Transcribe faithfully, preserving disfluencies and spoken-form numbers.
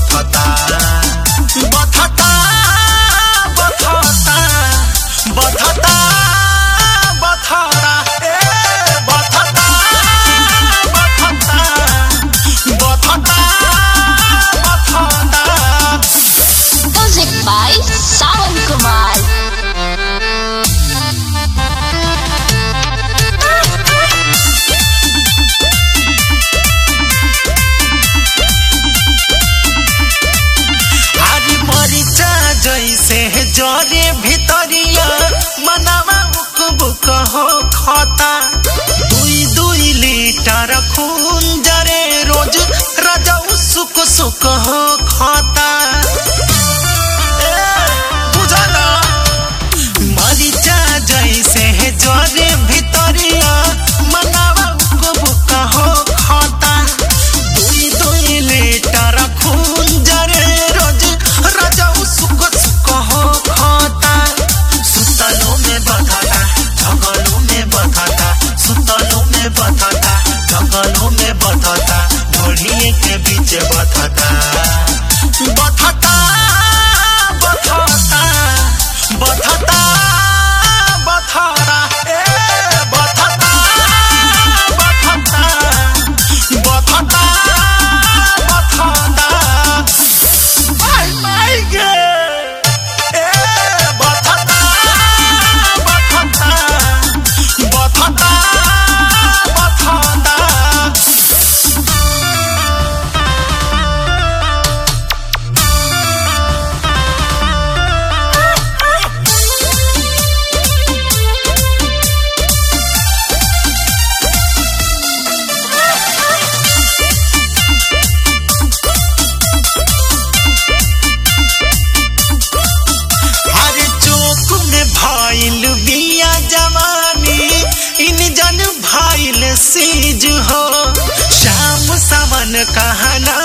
बथता बथता बथता बथता बथता ए बथता बथता बथता बथता। Music by Sawan Kumar. जैसे जरे भितरिया मनवा बुक बुक हो खाता दुई दुई लीटर खून जरे रोज रजऊ सुख सुख हो खाता बुझला मरीचा जैसे जरे भितरिया मनवा बुक बुक हो खाता दुई दुई लीटर खून जरे रोज रजऊ सुख बथता जंगलों में बथता ढोलिए के बीच बथता बथता बथता बथता बथता ए बथता बथता बथता बथता माय माय गे ए बथता बथता बथता। सीज हो श्याम सावन कहना